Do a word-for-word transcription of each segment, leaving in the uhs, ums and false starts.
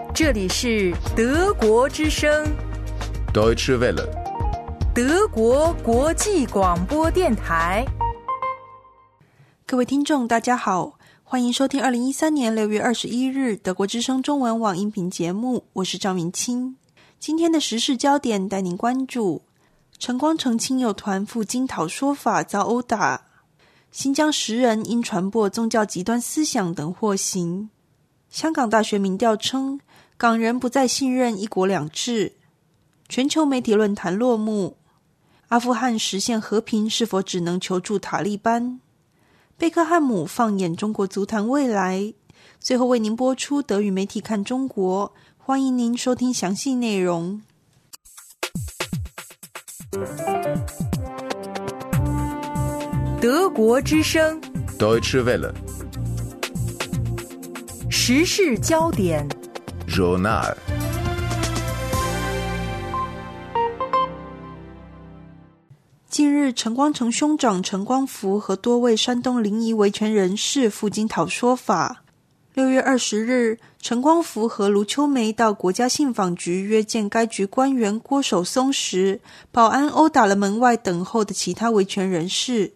这里是德国之声 Deutsche Welle 德国国际广播电台。 各位听众大家好，欢迎收听二零一三年六月二十一日德国之声中文网音频节目，我是赵明清。今天的时事焦点带您关注陈光诚亲友团赴京讨说法遭殴打，新疆十人因传播宗教极端思想等获刑，香港大学民调称港人不再信任一国两制，全球媒体论坛落幕，阿富汗实现和平是否只能求助塔利班，贝克汉姆放眼中国足坛未来，最后为您播出德语媒体看中国，欢迎您收听详细内容。 德国之声 Deutsche Welle 时事焦点 Journal。 近日，陈光诚兄长陈光福和多位山东临沂维权人士赴京讨说法。六月二十日，陈光福和卢秋梅到国家信访局约见该局官员郭守松时，保安殴打了门外等候的其他维权人士。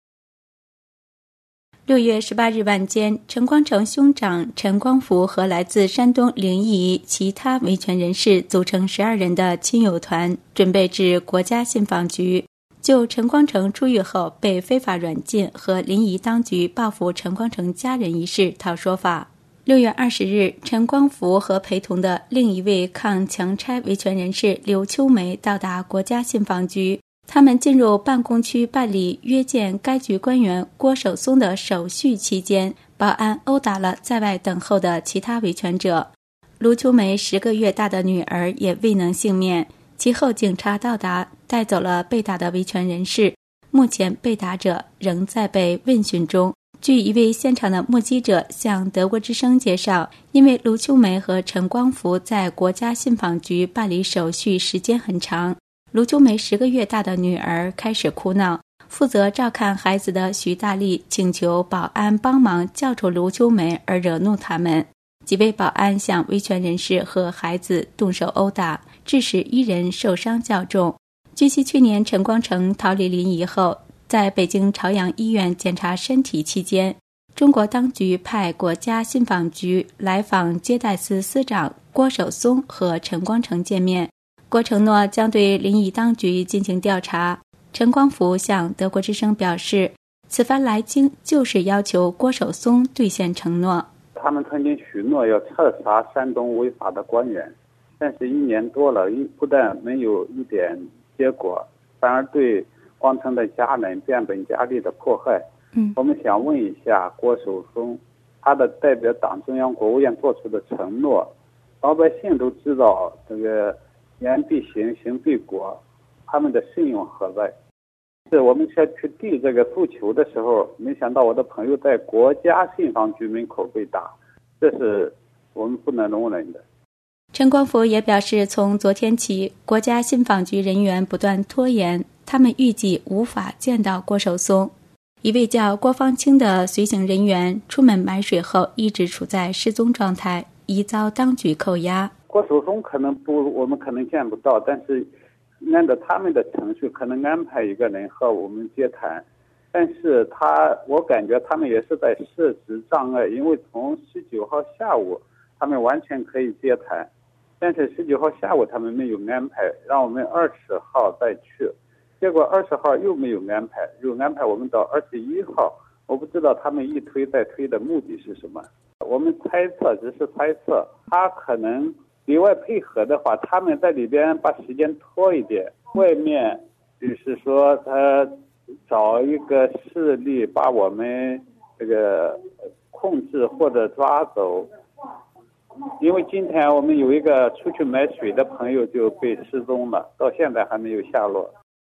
六月十八日晚间，陈光诚兄长陈光福和来自山东临沂其他维权人士组成十二人的亲友团，准备至国家信访局就陈光诚出狱后被非法软禁和临沂当局报复陈光诚家人一事讨说法。六月二十日，陈光福和陪同的另一位抗强拆维权人士刘秋梅到达国家信访局，他们进入办公区办理约见该局官员郭守松的手续期间，保安殴打了在外等候的其他维权者。卢秋梅十个月大的女儿也未能幸免。其后警察到达，带走了被打的维权人士，目前被打者仍在被问讯中。据一位现场的目击者向德国之声介绍，因为卢秋梅和陈光福在国家信访局办理手续时间很长，卢秋梅十个月大的女儿开始哭闹，负责照看孩子的徐大力请求保安帮忙叫出卢秋梅而惹怒他们，几位保安向维权人士和孩子动手殴打，致使一人受伤较重。据悉，去年陈光诚逃离临沂后，在北京朝阳医院检查身体期间，中国当局派国家信访局来访接待司司长郭守松和陈光诚见面。郭承诺将对临沂当局进行调查。陈光福向德国之声表示，此番来京就是要求郭守松兑现承诺。 他们曾经许诺要彻查山东违法的官员，但是一年多了，不但没有一点结果，反而对光诚的家人变本加厉的迫害。嗯，我们想问一下郭守松，他的代表党中央国务院做出的承诺，老百姓都知道这个言必行，行必果，他们的信用何在？是我们要去递这个诉求的时候，没想到我的朋友在国家信访局门口被打，这是我们不能容忍的。 陈光福也表示，从昨天起，国家信访局人员不断拖延，他们预计无法见到郭守松。一位叫郭方清的随行人员出门买水后一直处在失踪状态，已遭当局扣押。 郭守松可能不，我们可能见不到，但是按照他们的程序，可能安排一个人和我们接谈。但是他，我感觉他们也是在设置障碍，因为从十九号下午，他们完全可以接谈。但是十九号下午他们没有安排，让我们二十号再去，结果二十号又没有安排，又安排我们到二十一号。我不知道他们一推再推的目的是什么。我们猜测，只是猜测，他可能里外配合的话，他们在里边把时间拖一点，外面就是说他找一个势力把我们这个控制或者抓走。因为今天我们有一个出去买水的朋友就被失踪了，到现在还没有下落。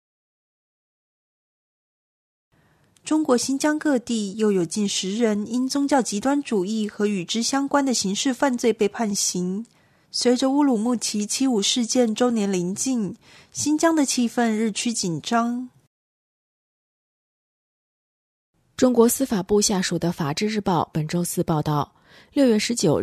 中国新疆各地又有近十人因宗教极端主义和与之相关的刑事犯罪被判刑。随着乌鲁木齐七五事件周年临近，新疆的气氛日趋紧张。 中国司法部下属的法制日报本周四报道，六月十九日，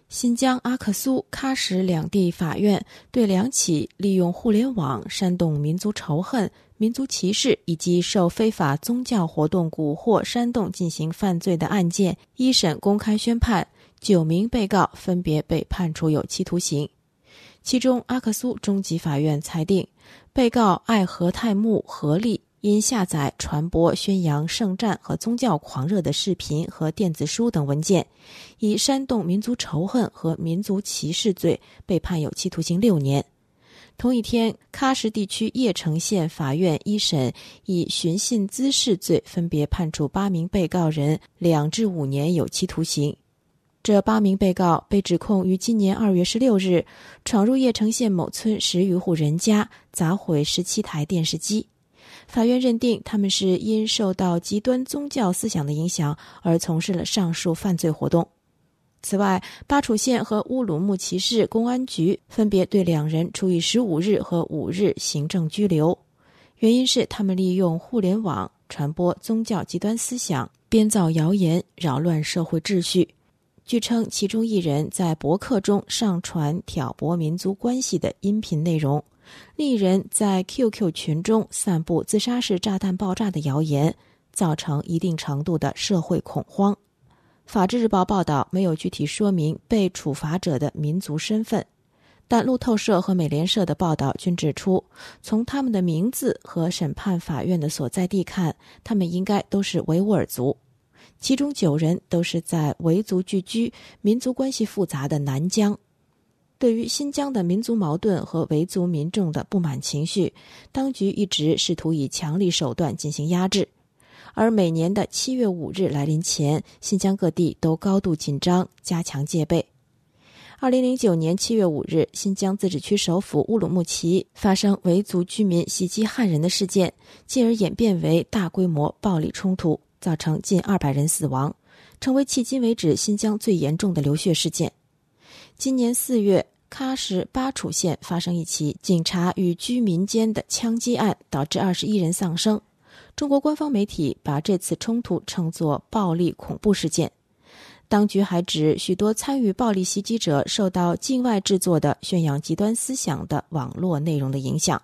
新疆阿克苏、喀什两地法院对两起利用互联网煽动民族仇恨、民族歧视以及受非法宗教活动蛊惑煽动进行犯罪的案件，一审公开宣判，九名被告分别被判处有期徒刑。其中，阿克苏中级法院裁定，被告艾和泰木合力因下载、传播、宣扬圣战和宗教狂热的视频和电子书等文件，以煽动民族仇恨和民族歧视罪被判有期徒刑六年。同一天，喀什地区叶城县法院一审以寻衅滋事罪分别判处八名被告人两至五年有期徒刑。这八名被告被指控于今年二月十六日闯入叶城县某村十余户人家，砸毁十七台电视机。法院认定他们是因受到极端宗教思想的影响而从事了上述犯罪活动。此外，巴楚县和乌鲁木齐市公安局分别对两人处以十五日和五日行政拘留，原因是他们利用互联网传播宗教极端思想，编造谣言，扰乱社会秩序。据称，其中一人在博客中上传挑拨民族关系的音频内容，另一人在 Q Q 群中散布自杀式炸弹爆炸的谣言，造成一定程度的社会恐慌。法制日报报道没有具体说明被处罚者的民族身份，但路透社和美联社的报道均指出，从他们的名字和审判法院的所在地看，他们应该都是维吾尔族，其中九人都是在维族聚居、民族关系复杂的南疆。对于新疆的民族矛盾和维族民众的不满情绪，当局一直试图以强力手段进行压制。而每年的七月五日来临前，新疆各地都高度紧张，加强戒备。二零零九年七月五日，新疆自治区首府乌鲁木齐发生维族居民袭击汉人的事件，进而演变为大规模暴力冲突，造成近二百人死亡，成为迄今为止新疆最严重的流血事件。今年四月，喀什巴楚县发生一起警察与居民间的枪击案，导致二十一人丧生。中国官方媒体把这次冲突称作暴力恐怖事件。当局还指许多参与暴力袭击者受到境外制作的宣扬极端思想的网络内容的影响。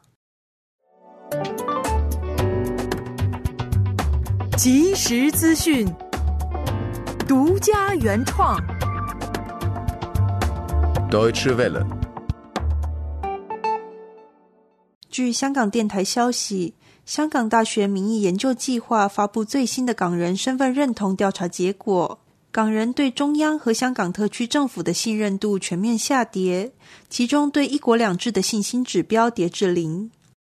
即时资讯，独家原创。 Deutsche Welle。 据香港电台消息，香港大学民意研究计划发布最新的港人身份认同调查结果，港人对中央和香港特区政府的信任度全面下跌，其中对一国两制的信心指标跌至零。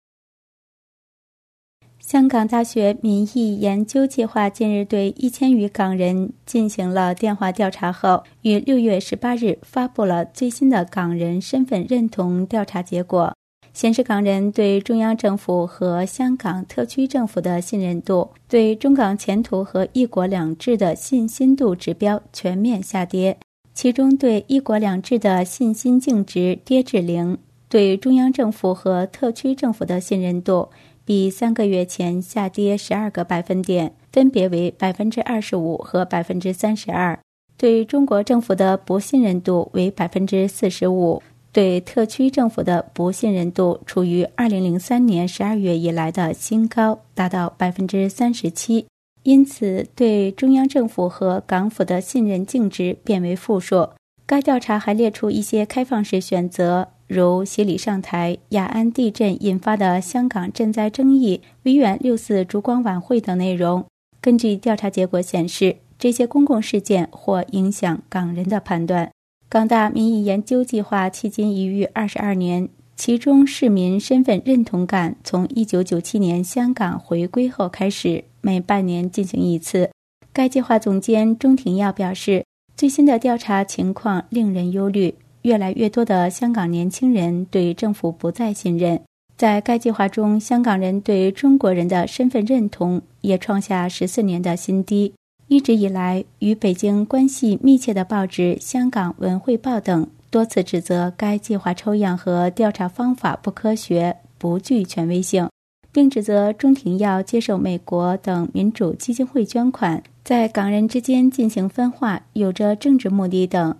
香港大学民意研究计划近日对一千余港人进行了电话调查后，于六月十八日发布了最新的港人身份认同调查结果，显示港人对中央政府和香港特区政府的信任度，对中港前途和一国两制的信心度指标全面下跌，其中对一国两制的信心净值跌至零，对中央政府和特区政府的信任度比三个月前下跌十二个百分点，分别为百分之二十五和百分之三十二。对中国政府的不信任度为百分之四十五，对特区政府的不信任度处于二零零三年十二月以来的新高，达到百分之三十七。因此，对中央政府和港府的信任净值变为负数。该调查还列出一些开放式选择，如协理上台、雅安地震引发的香港赈灾争议、维园六四烛光晚会等内容。根据调查结果显示，这些公共事件或影响港人的判断。港大民意研究计划迄今已逾二十二年，其中市民身份认同感从一九九七年香港回归后开始，每半年进行一次。该计划总监钟庭耀表示，最新的调查情况令人忧虑，越来越多的香港年轻人对政府不再信任。在该计划中，香港人对中国人的身份认同也创下十四年的新低。一直以来，与北京关系密切的报纸《香港文汇报》等多次指责该计划抽样和调查方法不科学、不具权威性，并指责钟庭耀接受美国等民主基金会捐款，在港人之间进行分化，有着政治目的等。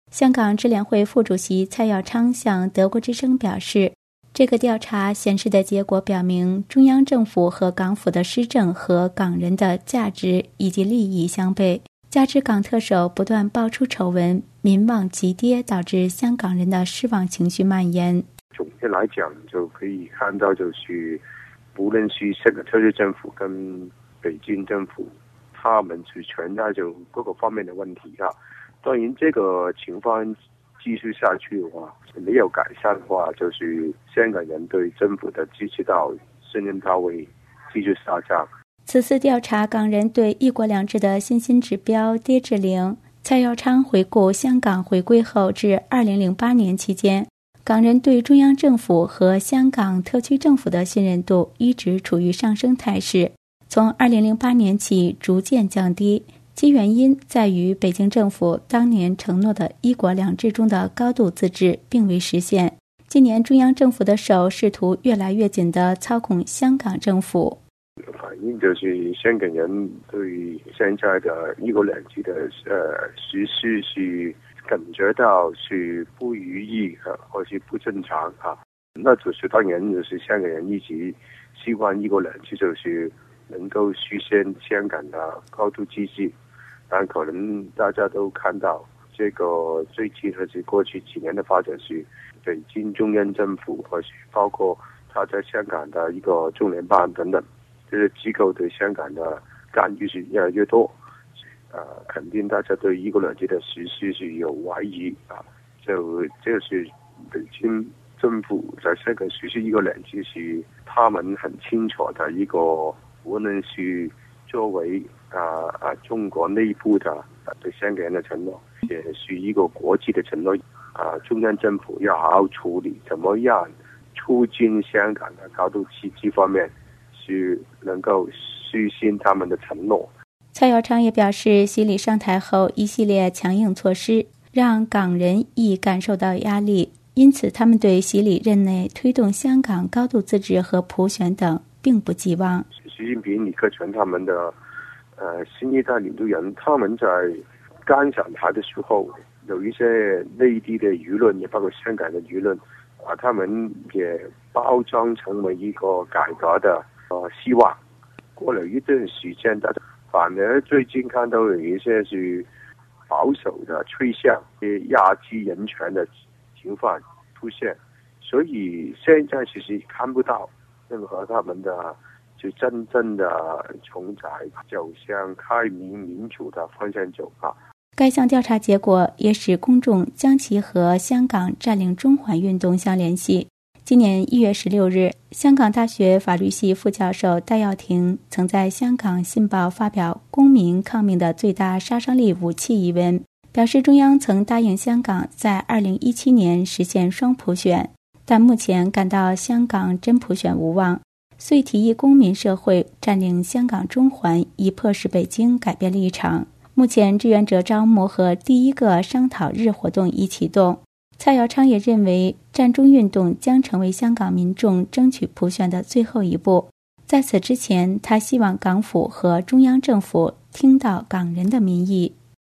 香港支联会副主席蔡耀昌向德国之声表示，这个调查显示的结果表明，中央政府和港府的施政和港人的价值以及利益相悖，加之港特首不断爆出丑闻，民望急跌，导致香港人的失望情绪蔓延。 总的来讲，就可以看到，就是不论是香港特区政府跟北京政府，他们是存在就各个方面的问题啊。当然，这个情况继续下去的话，没有改善的话，就是香港人对政府的支持度、信任度会继续下降。 此次调查港人对一国两制的信心指标跌至零。蔡耀昌回顾香港回归后至二零零八年期间，港人对中央政府和香港特区政府的信任度一直处于上升态势，从二零零八年起逐渐降低，其原因在于北京政府当年承诺的一国两制中的高度自治并未实现。今年中央政府的手试图越来越紧地操控香港政府， 反映就是香港人对现在的一国两制的呃实施是感觉到是不如意或是不正常啊。那就是当然就是香港人一直希望一国两制就是能够实现香港的高度自治，但可能大家都看到这个最近或是过去几年的发展是北京中央政府或是包括他在香港的一个中联办等等这些机构对香港的干预是越来越多，呃，肯定大家对一国两制的实施是有怀疑啊。就这是北京政府在香港实施一国两制是他们很清楚的一个，无论是作为啊啊中国内部的对香港人的承诺，也是一个国际的承诺啊。中央政府要好好处理，怎么样促进香港的高度自治方面是能够实现他们的承诺。 蔡耀昌也表示，习李上台后一系列强硬措施让港人亦感受到压力，因此他们对习李任内推动香港高度自治和普选等并不寄望。 习近平、李克强他们的呃新一代领导人，他们在刚上台的时候，有一些内地的舆论，也包括香港的舆论啊，他们也包装成为一个改革的呃希望。过了一段时间，大家反而最近看到有一些是保守的趋向，压制人权的情况出现，所以现在其实看不到任何他们的就真正的重载走向开明民主的方向走啊。 该项调查结果也使公众将其和香港占领中环运动相联系。今年一月十六日，香港大学法律系副教授戴耀廷曾在香港信报发表《公民抗命的最大杀伤力武器》一文，表示中央曾答应香港在二零一七年实现双普选，但目前感到香港真普选无望，遂提议公民社会占领香港中环，以迫使北京改变立场。目前志愿者招募和第一个商讨日活动已启动。蔡耀昌也认为，占中运动将成为香港民众争取普选的最后一步。在此之前，他希望港府和中央政府听到港人的民意。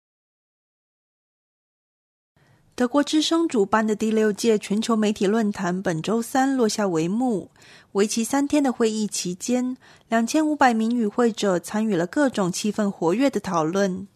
德国之声主办的第六届全球媒体论坛本周三落下帷幕。为期三天的会议期间，两千五百名与会者参与了各种气氛活跃的讨论。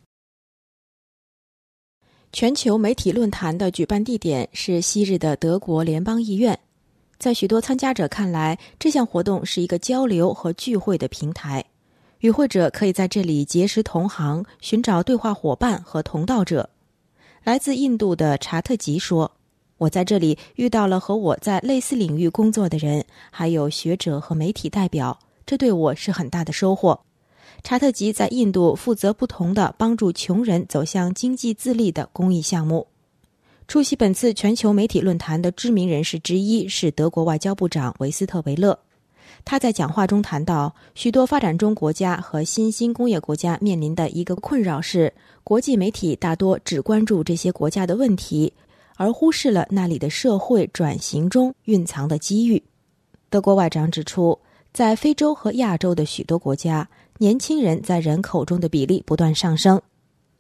全球媒体论坛的举办地点是昔日的德国联邦议院。在许多参加者看来，这项活动是一个交流和聚会的平台，与会者可以在这里结识同行，寻找对话伙伴和同道者。来自印度的查特吉说，我在这里遇到了和我在类似领域工作的人，还有学者和媒体代表，这对我是很大的收获。查特吉在印度负责不同的帮助穷人走向经济自立的公益项目。出席本次全球媒体论坛的知名人士之一是德国外交部长维斯特维勒。他在讲话中谈到，许多发展中国家和新兴工业国家面临的一个困扰是，国际媒体大多只关注这些国家的问题，而忽视了那里的社会转型中蕴藏的机遇。德国外长指出，在非洲和亚洲的许多国家，年轻人在人口中的比例不断上升。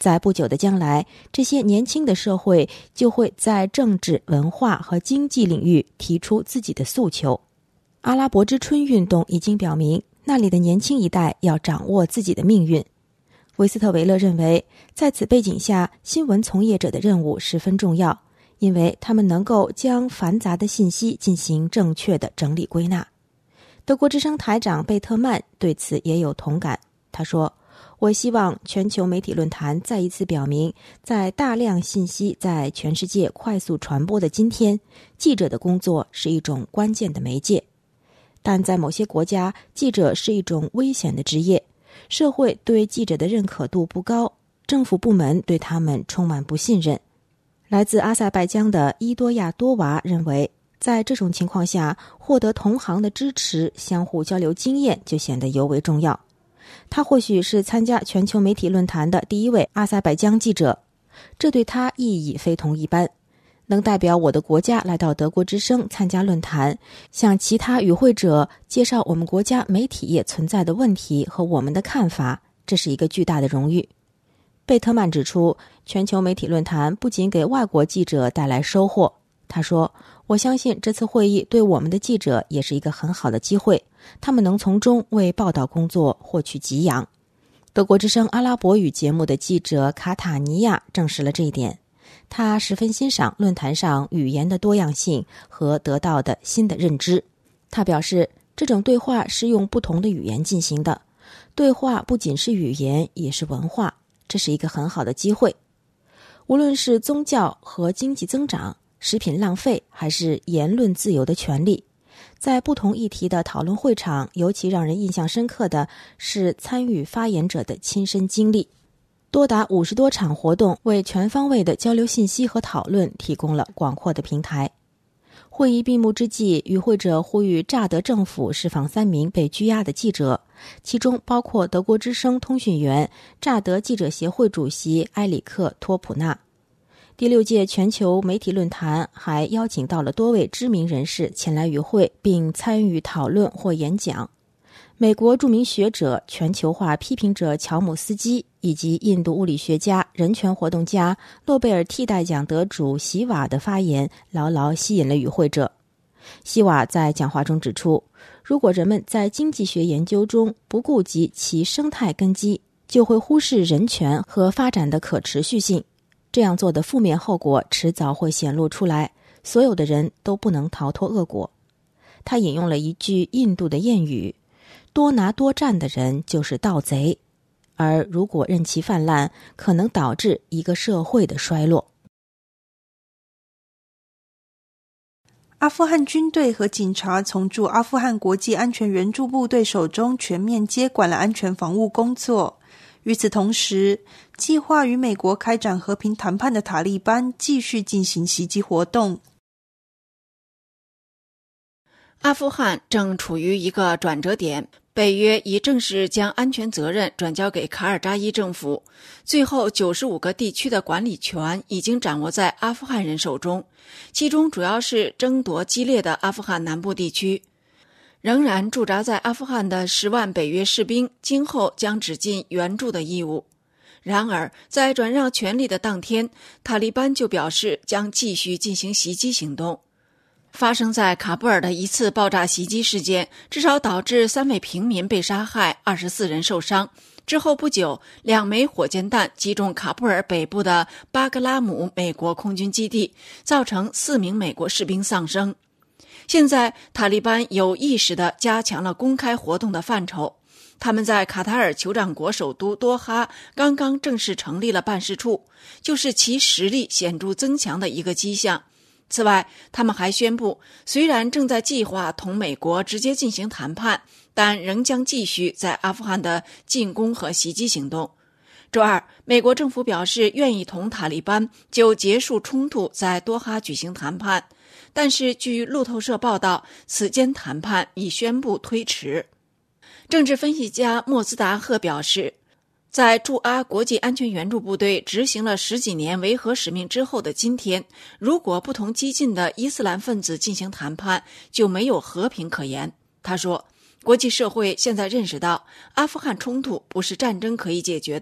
在不久的将来，这些年轻的社会就会在政治、文化和经济领域提出自己的诉求。阿拉伯之春运动已经表明，那里的年轻一代要掌握自己的命运。维斯特维勒认为，在此背景下，新闻从业者的任务十分重要，因为他们能够将繁杂的信息进行正确的整理归纳。德国之声台长贝特曼对此也有同感，他说，我希望全球媒体论坛再一次表明，在大量信息在全世界快速传播的今天，记者的工作是一种关键的媒介。但在某些国家，记者是一种危险的职业，社会对记者的认可度不高，政府部门对他们充满不信任。来自阿塞拜疆的伊多亚多娃认为，在这种情况下，获得同行的支持，相互交流经验就显得尤为重要。他或许是参加全球媒体论坛的第一位阿塞拜疆记者，这对他意义非同一般。能代表我的国家来到德国之声参加论坛，向其他与会者介绍我们国家媒体业存在的问题和我们的看法，这是一个巨大的荣誉。贝特曼指出，全球媒体论坛不仅给外国记者带来收获，他说，我相信这次会议对我们的记者也是一个很好的机会，他们能从中为报道工作获取给养。德国之声阿拉伯语节目的记者卡塔尼亚证实了这一点，他十分欣赏论坛上语言的多样性和得到的新的认知。他表示，这种对话是用不同的语言进行的，对话不仅是语言，也是文化，这是一个很好的机会。无论是宗教和经济增长、食品浪费还是言论自由的权利，在不同议题的讨论会场，尤其让人印象深刻的是参与发言者的亲身经历。多达五十多场活动为全方位的交流信息和讨论提供了广阔的平台。会议闭幕之际，与会者呼吁乍得政府释放三名被拘押的记者，其中包括德国之声通讯员、乍得记者协会主席埃里克·托普纳。第六届全球媒体论坛还邀请到了多位知名人士前来与会，并参与讨论或演讲。美国著名学者、全球化批评者乔姆斯基以及印度物理学家、人权活动家、诺贝尔替代奖得主席瓦的发言牢牢吸引了与会者。席瓦在讲话中指出，如果人们在经济学研究中不顾及其生态根基，就会忽视人权和发展的可持续性。这样做的负面后果迟早会显露出来，所有的人都不能逃脱恶果。他引用了一句印度的谚语，多拿多占的人就是盗贼，而如果任其泛滥，可能导致一个社会的衰落。 阿富汗军队和警察从驻阿富汗国际安全援助部队手中全面接管了安全防务工作。与此同时，计划与美国开展和平谈判的塔利班继续进行袭击活动。 阿富汗正处于一个转折点，北约已正式将安全责任转交给卡尔扎伊政府，最后九十五个地区的管理权已经掌握在阿富汗人手中，其中主要是争夺激烈的阿富汗南部地区。仍然驻扎在阿富汗的十万北约士兵今后将只尽援助的义务。然而，在转让权力的当天，塔利班就表示将继续进行袭击行动。发生在喀布尔的一次爆炸袭击事件，至少导致三位平民被杀害，二十四人受伤。之后不久，两枚火箭弹击中喀布尔北部的巴格拉姆美国空军基地，造成四名美国士兵丧生。现在，塔利班有意识地加强了公开活动的范畴。他们在卡塔尔酋长国首都多哈刚刚正式成立了办事处，就是其实力显著增强的一个迹象。此外，他们还宣布，虽然正在计划同美国直接进行谈判，但仍将继续在阿富汗的进攻和袭击行动。周二，美国政府表示愿意同塔利班就结束冲突在多哈举行谈判，但是据路透社报道，此间谈判已宣布推迟。政治分析家莫兹达赫表示，在驻阿国际安全援助部队执行了十几年维和使命之后的今天，如果不同激进的伊斯兰分子进行谈判，就没有和平可言。他说，国际社会现在认识到，阿富汗冲突不是战争可以解决的。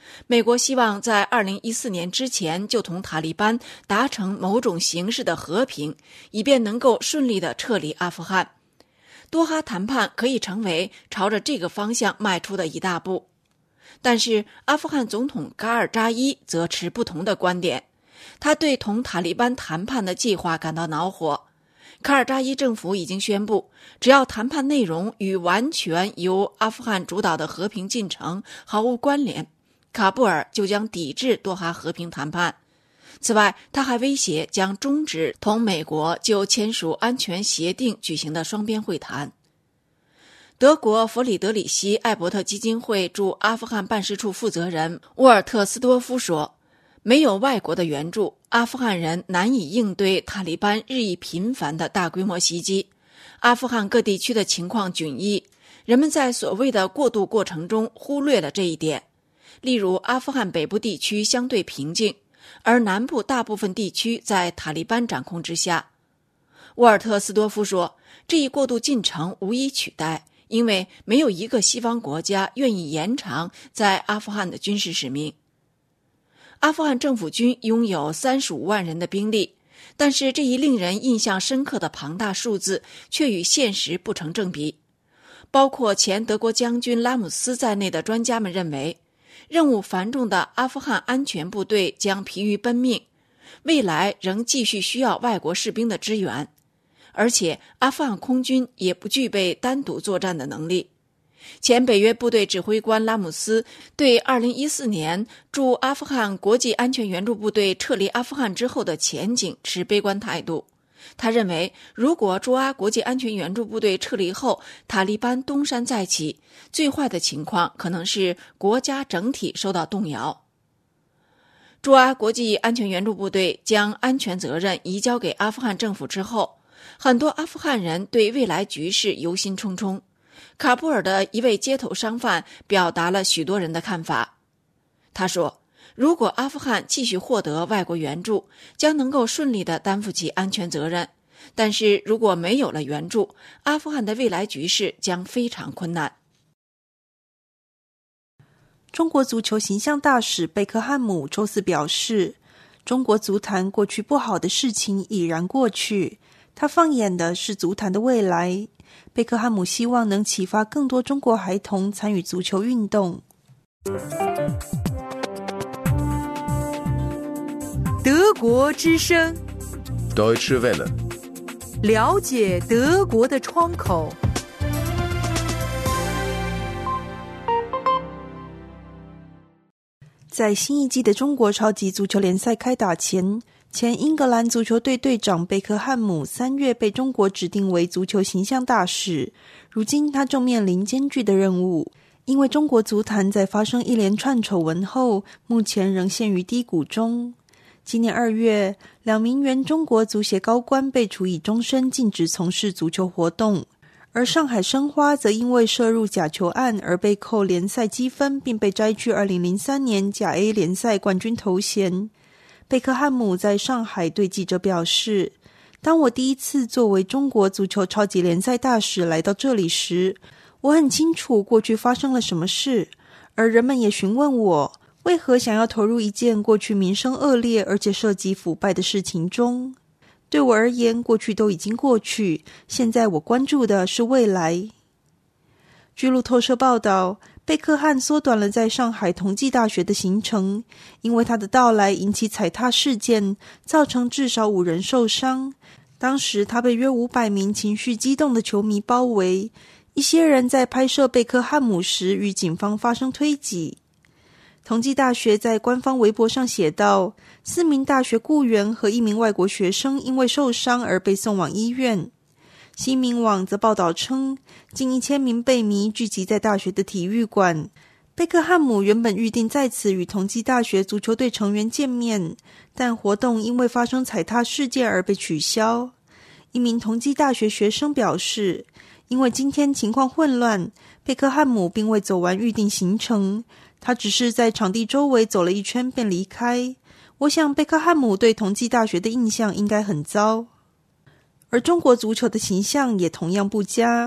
美国希望在二零一四年之前就同塔利班达成某种形式的和平，以便能够顺利地撤离阿富汗。多哈谈判可以成为朝着这个方向迈出的一大步。但是阿富汗总统卡尔扎伊则持不同的观点，他对同塔利班谈判的计划感到恼火。卡尔扎伊政府已经宣布，只要谈判内容与完全由阿富汗主导的和平进程毫无关联，喀布尔就将抵制多哈和平谈判。此外，他还威胁将终止同美国就签署安全协定举行的双边会谈。德国弗里德里希·艾伯特基金会驻阿富汗办事处负责人沃尔特斯多夫说，没有外国的援助，阿富汗人难以应对塔利班日益频繁的大规模袭击。阿富汗各地区的情况迥异，人们在所谓的过渡过程中忽略了这一点。例如，阿富汗北部地区相对平静，而南部大部分地区在塔利班掌控之下。沃尔特斯多夫说，这一过渡进程无以取代，因为没有一个西方国家愿意延长在阿富汗的军事使命。阿富汗政府军拥有三十五万人的兵力，但是这一令人印象深刻的庞大数字却与现实不成正比。包括前德国将军拉姆斯在内的专家们认为，任务繁重的阿富汗安全部队将疲于奔命，未来仍继续需要外国士兵的支援，而且阿富汗空军也不具备单独作战的能力。前北约部队指挥官拉姆斯对二零一四年驻阿富汗国际安全援助部队撤离阿富汗之后的前景持悲观态度。他认为，如果驻阿国际安全援助部队撤离后塔利班东山再起，最坏的情况可能是国家整体受到动摇。驻阿国际安全援助部队将安全责任移交给阿富汗政府之后，很多阿富汗人对未来局势忧心忡忡。喀布尔的一位街头商贩表达了许多人的看法。他说，如果阿富汗继续获得外国援助，将能够顺利地担负起安全责任，但是如果没有了援助，阿富汗的未来局势将非常困难。 中国足球形象大使贝克汉姆周四表示，中国足坛过去不好的事情已然过去，他放眼的是足坛的未来。贝克汉姆希望能启发更多中国孩童参与足球运动。 德国之声 Deutsche Welle， 了解德国的窗口。 在新一季的中国超级足球联赛开打前，前英格兰足球队队长贝克汉姆三月被中国指定为足球形象大使，如今他正面临艰巨的任务，因为中国足坛在发生一连串丑闻后，目前仍陷于低谷中。今年二月，两名原中国足协高官被处以终身禁止从事足球活动，而上海申花则因为涉入假球案而被扣联赛积分，并被摘去二零零三年甲 A 联赛冠军头衔。贝克汉姆在上海对记者表示，当我第一次作为中国足球超级联赛大使来到这里时，我很清楚过去发生了什么事，而人们也询问我为何想要投入一件过去名声恶劣而且涉及腐败的事情中。对我而言，过去都已经过去，现在我关注的是未来。据路透社报道，贝克汉缩短了在上海同济大学的行程，因为他的到来引起踩踏事件，造成至少五人受伤。当时他被约五百名情绪激动的球迷包围，一些人在拍摄贝克汉姆时与警方发生推挤。同济大学在官方微博上写道，四名大学雇员和一名外国学生因为受伤而被送往医院。新民网则报道称，近一千名贝迷聚集在大学的体育馆。贝克汉姆原本预定在此与同济大学足球队成员见面，但活动因为发生踩踏事件而被取消。一名同济大学学生表示，因为今天情况混乱，贝克汉姆并未走完预定行程，他只是在场地周围走了一圈便离开。我想贝克汉姆对同济大学的印象应该很糟。而中国足球的形象也同样不佳。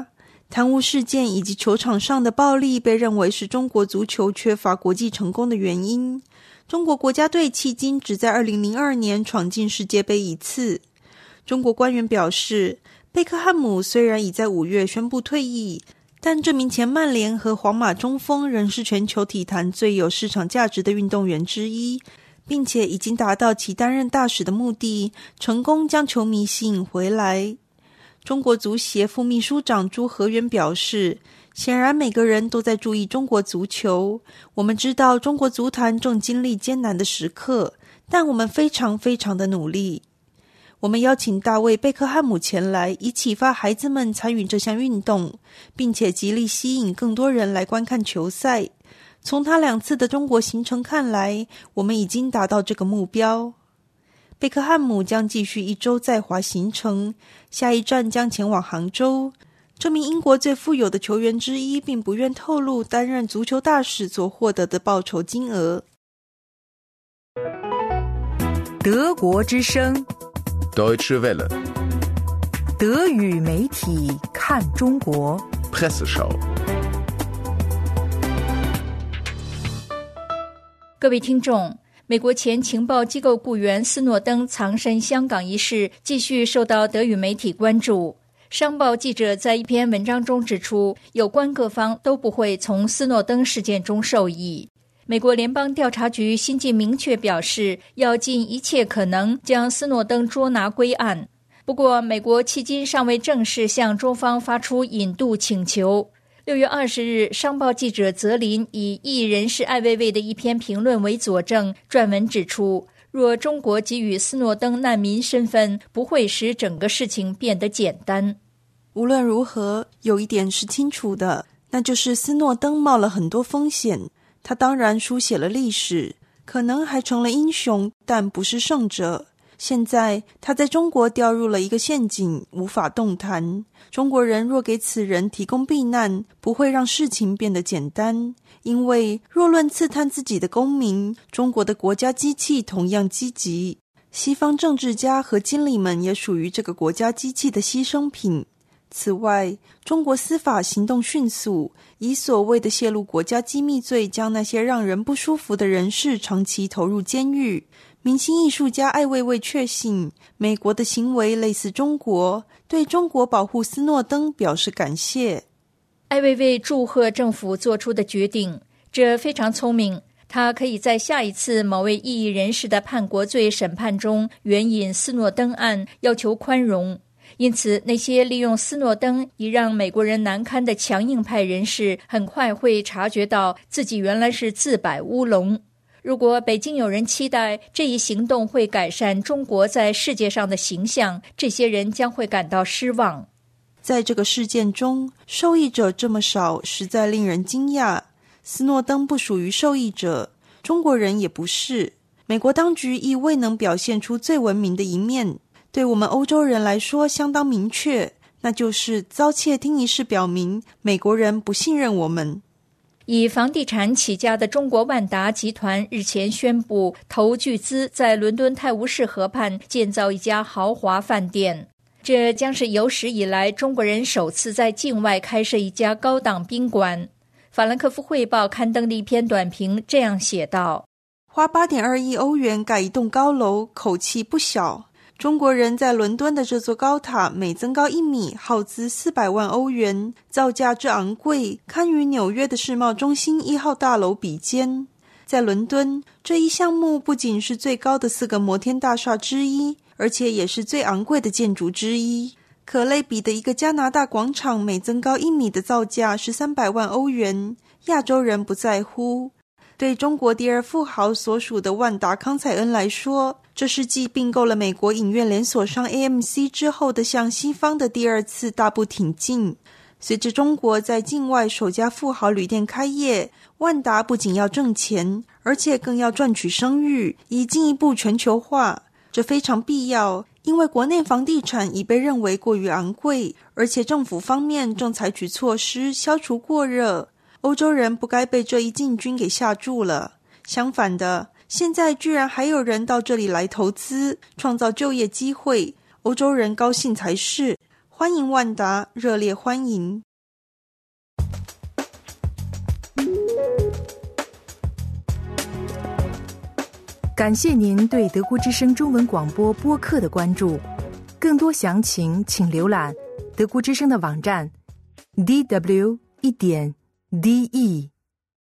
贪污事件以及球场上的暴力被认为是中国足球缺乏国际成功的原因。中国国家队迄今只在二零零二年闯进世界杯一次。中国官员表示，贝克汉姆虽然已在五月宣布退役，但这名前曼联和皇马中锋仍是全球体坛最有市场价值的运动员之一，并且已经达到其担任大使的目的，成功将球迷吸引回来。中国足协副秘书长朱和元表示，显然每个人都在注意中国足球，我们知道中国足坛正经历艰难的时刻，但我们非常非常的努力。我们邀请大卫·贝克汉姆前来，以启发孩子们参与这项运动，并且极力吸引更多人来观看球赛。从他两次的中国行程看来，我们已经达到这个目标。贝克汉姆将继续一周在华行程，下一站将前往杭州。这名英国最富有的球员之一并不愿透露担任足球大使所获得的报酬金额。 德国之声 Deutsche Welle 德语媒体看中国 Presseschau。 各位听众，美国前情报机构雇员斯诺登藏身香港一事继续受到德语媒体关注。商报记者在一篇文章中指出，有关各方都不会从斯诺登事件中受益。美国联邦调查局新近明确表示，要尽一切可能将斯诺登捉拿归案。不过，美国迄今尚未正式向中方发出引渡请求。六月二十日，商报记者泽林以异议人士艾薇薇的一篇评论为佐证，撰文指出，若中国给予斯诺登难民身份，不会使整个事情变得简单。 无论如何，有一点是清楚的，那就是斯诺登冒了很多风险。他当然书写了历史，可能还成了英雄，但不是胜者。现在他在中国掉入了一个陷阱，无法动弹。中国人若给此人提供避难，不会让事情变得简单，因为若论刺探自己的公民，中国的国家机器同样积极。西方政治家和经理们也属于这个国家机器的牺牲品。此外，中国司法行动迅速，以所谓的泄露国家机密罪将那些让人不舒服的人士长期投入监狱。明星艺术家艾薇薇确信，美国的行为类似中国，对中国保护斯诺登表示感谢。 艾薇薇祝贺政府做出的决定，这非常聪明。他可以在下一次某位异议人士的叛国罪审判中援引斯诺登案，要求宽容。因此，那些利用斯诺登以让美国人难堪的强硬派人士，很快会察觉到自己原来是自摆乌龙。如果北京有人期待这一行动会改善中国在世界上的形象，这些人将会感到失望。 在这个事件中，受益者这么少，实在令人惊讶。斯诺登不属于受益者，中国人也不是。美国当局亦未能表现出最文明的一面。对我们欧洲人来说相当明确，那就是遭窃听一事表明美国人不信任我们。 以房地产起家的中国万达集团日前宣布投巨资在伦敦泰晤士河畔建造一家豪华饭店，这将是有史以来中国人首次在境外开设一家高档宾馆。法兰克福汇报刊登的一篇短评这样写道： 花 八点二亿欧元盖一栋高楼，口气不小。中国人在伦敦的这座高塔每增高一米，耗资四百万欧元，造价之昂贵，堪与纽约的世贸中心一号大楼比肩。在伦敦，这一项目不仅是最高的四个摩天大厦之一，而且也是最昂贵的建筑之一。可类比的一个加拿大广场每增高一米的造价是三百万欧元，亚洲人不在乎。对中国第二富豪所属的万达康采恩来说，这是继并购了美国影院连锁商 A M C 之后的向西方的第二次大步挺进。随着中国在境外首家富豪旅店开业，万达不仅要挣钱，而且更要赚取声誉，以进一步全球化。这非常必要，因为国内房地产已被认为过于昂贵，而且政府方面正采取措施消除过热。欧洲人不该被这一进军给吓住了。相反的，现在居然还有人到这里来投资，创造就业机会，欧洲人高兴才是。欢迎万达，热烈欢迎。 感谢您对德国之声中文广播播客的关注。更多详情请浏览德国之声的网站 d w 一点 d e